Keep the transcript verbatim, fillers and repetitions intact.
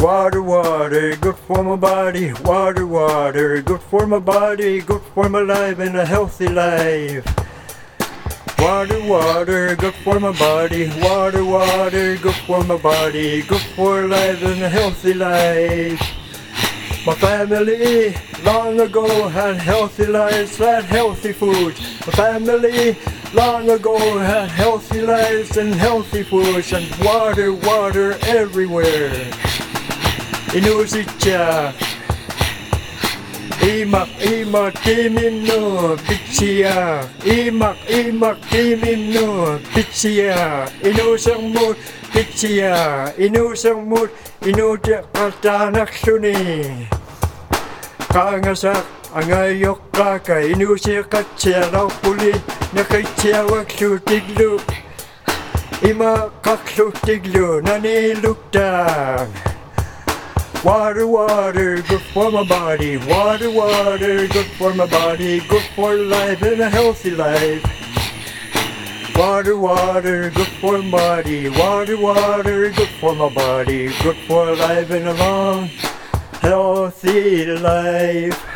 Water, water, good for my body. Water, water, good for my body. Good for my life and a healthy life. Water, water, good for my body. Water, water, good for my body. Good for life and a healthy life. My family long ago had healthy lives, had healthy foods. My family long ago had healthy lives and healthy foods and water, water everywhere. Inusitya Imak imak timimno pitsiya Imak imak timimno pitsiya Inusang mood pitsiya Inusang mood inudya katanak suni Kangasak angayok kaka Inusya katsya raw puli Nakaitsya waksu tiglu Ima kaksu tiglu nanilukta Water, water, good for my body. Water, water, good for my body. Good for life and a healthy life. Water, water, good for my body. Water, water, good for my body. Good for life and a long, healthy life.